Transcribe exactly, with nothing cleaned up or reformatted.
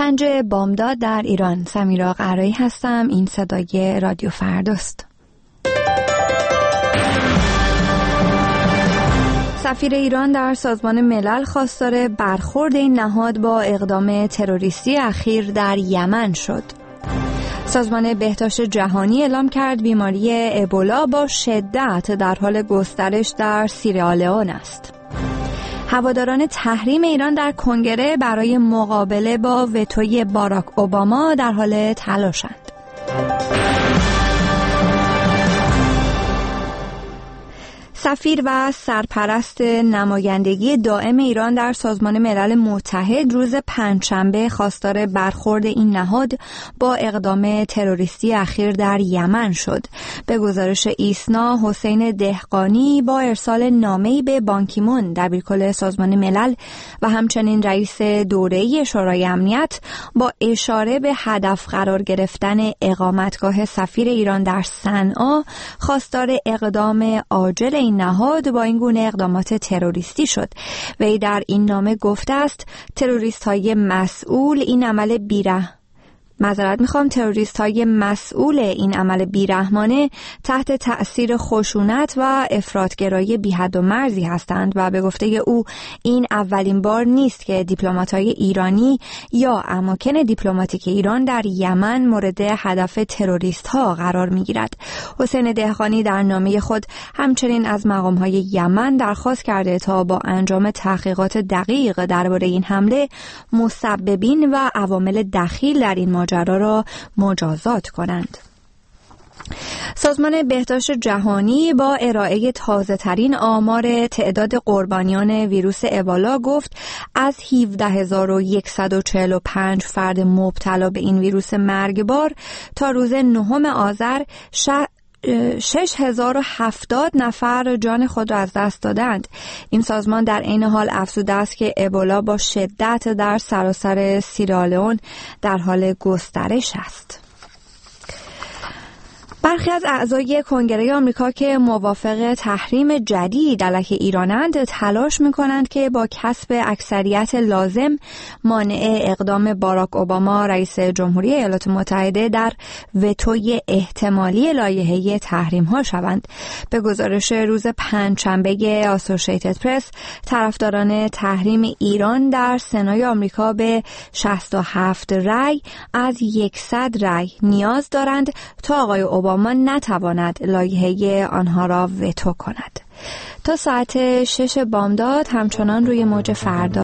پنجه بامداد در ایران. سمیرا قرایی هستم. این صدای رادیو فرداست. سفیر ایران در سازمان ملل خواستار برخورد این نهاد با اقدام تروریستی اخیر در یمن شد. سازمان بهداشت جهانی اعلام کرد بیماری ابولا با شدت در حال گسترش در سیرالئون است. هواداران تحریم ایران در کنگره برای مقابله با وتوی باراک اوباما در حال تلاشند. سفیر و سرپرست نمایندگی دائم ایران در سازمان ملل متحد روز پنجشنبه خواستار برخورد این نهاد با اقدام تروریستی اخیر در یمن شد. به گزارش ایسنا، حسین دهقانی با ارسال نامه‌ای به بان کی مون دبیرکل سازمان ملل و همچنین رئیس دوره‌ای شورای امنیت با اشاره به هدف قرار گرفتن اقامتگاه سفیر ایران در صنعا خواستار اقدام عاجل این نهاد با این گونه اقدامات تروریستی شد. وی در این نامه گفته است تروریست های مسئول این عمل بیره معذرت میخوام تروریست های مسئول این عمل بیرحمانه تحت تأثیر خشونت و افراطگرایی بی حد و مرزی هستند و به گفته او این اولین بار نیست که دیپلمات‌های ایرانی یا اماکن دیپلماتیک ایران در یمن مورد هدف تروریست ها قرار میگیرد. حسین دهقانی در نامه خود همچنین از مقام‌های یمن درخواست کرده تا با انجام تحقیقات دقیق درباره این حمله مسببین و عوامل دخیل در این ماجرا را مجازات کنند. سازمان بهداشت جهانی با ارائه تازه ترین آمار تعداد قربانیان ویروس ابولا گفت از هفده هزار و صد و چهل و پنج فرد مبتلا به این ویروس مرگبار تا روز نهم آذر شش هزار و هفتاد نفر جان خود را از دست دادند. این سازمان در عین حال افزوده است که ابولا با شدت در سراسر سیرالئون در حال گسترش است. برخی از اعضای کنگره آمریکا که موافق تحریم جدید علیه ایرانند تلاش می‌کنند که با کسب اکثریت لازم مانع اقدام باراک اوباما رئیس جمهوری ایالات متحده در وتوی احتمالی لایحه تحریم‌ها شوند. به گزارش روز پنجشنبه اسوسییتد پرس، طرفداران تحریم ایران در سنای آمریکا به شصت و هفت رأی از صد رأی نیاز دارند تا آقای اوباما اما نتواند لایحه آنها را وتو کند. تا ساعت شش بامداد همچنان روی موج فردا